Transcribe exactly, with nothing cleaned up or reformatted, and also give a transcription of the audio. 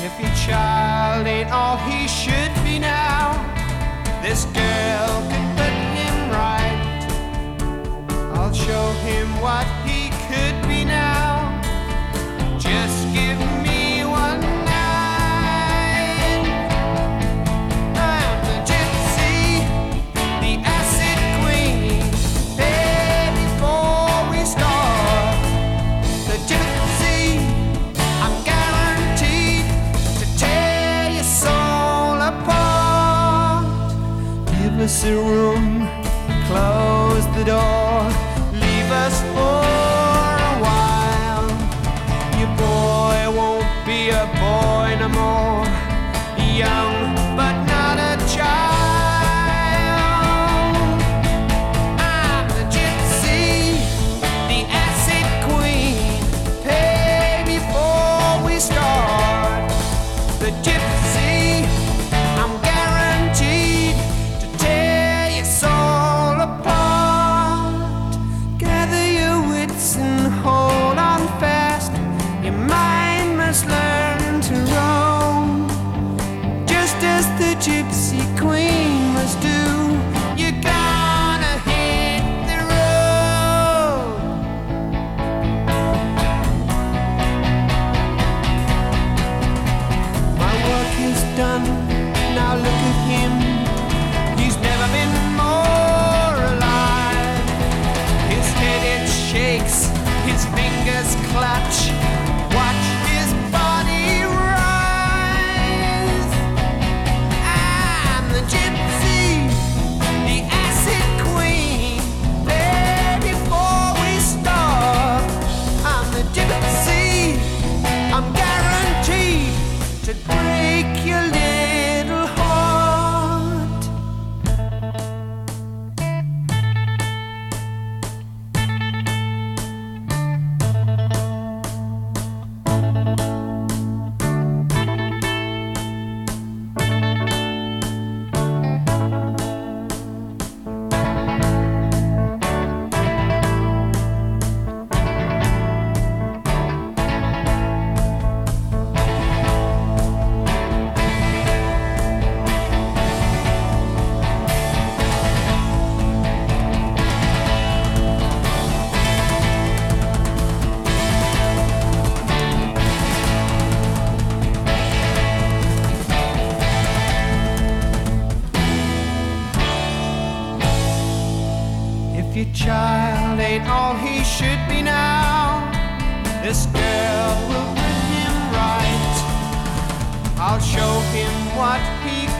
If your child ain't all he should be now, this girl could put him right. I'll show him what he could be now. Just give me one night. I'm the gypsy, the acid queen. Pay before we start. The gypsy, I'm guaranteed to tear your soul apart. Give us a room, close the door, leave us for a while. Your boy won't be a boy no more, young but not a child. I'm the gypsy, the acid queen. Pay before we start. The gypsy, I'm guaranteed to tear your soul apart. Gather your wits and hold on fast. Your mind must learn to roam, just as the gypsy queen must do. You're gonna hit the road. My work is done, now look at him. He's never been more alive. His head it shakes, his fingers clutch. Watch his body rise. I'm the gypsy, the acid queen. There before we start. I'm the gypsy, I'm guaranteed to break your little heart. If your child ain't all he should be now, this girl will put him right. I'll show him what he